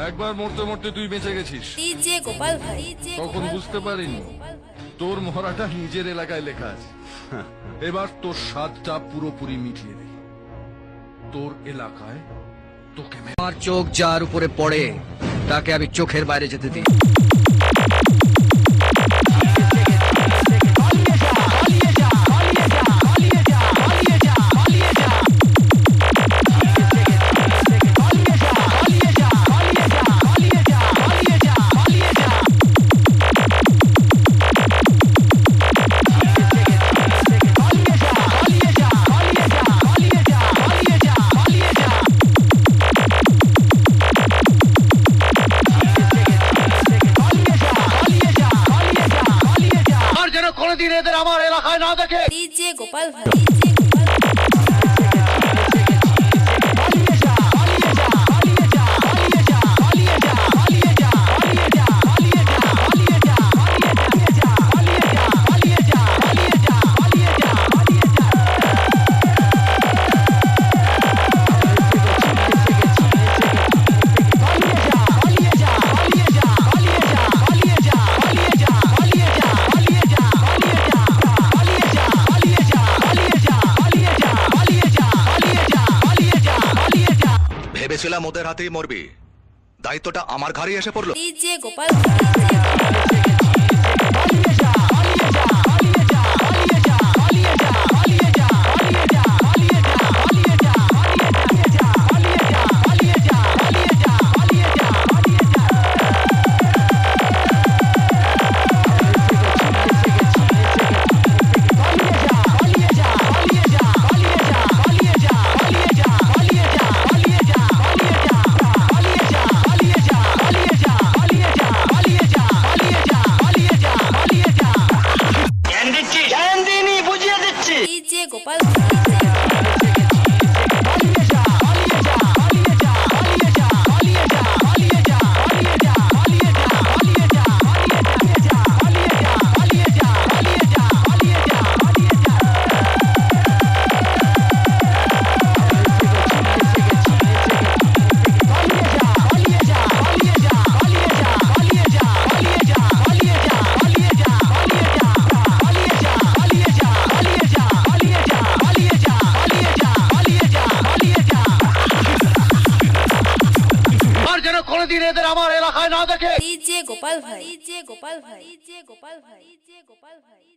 একবার মরতে মরতে তুই বেঁচে গেছিস, ডিজে গোপাল ভাই। তখন বুঝতে পারিনি তোর মরাটা নিজের এলাকায় লেখা আছে। এবার তোর স্বাদটা পুরোপুরি মিটিয়ে দে। তোর এলাকায় তোকে আমার চোখ যার উপরে পড়ে তাকে আমি চোখের বাইরে যেতে দিই। কোনদিন এদের আমার এলাকায় না দেখে। ডিজে গোপাল ভাই। ভেবেছিলাম ওদের হাতেই মরবি, দায়িত্বটা আমার ঘাড়ে এসে পড়লো। ডিজে গোপাল ভাই। ডিজে গোপাল ভাই। কোনদিন এদের আমার এলাকায় না দেখে। ডিজে গোপাল ভাই। ডিজে গোপাল ভাই। ডিজে গোপাল ভাই। ডিজে গোপাল ভাই।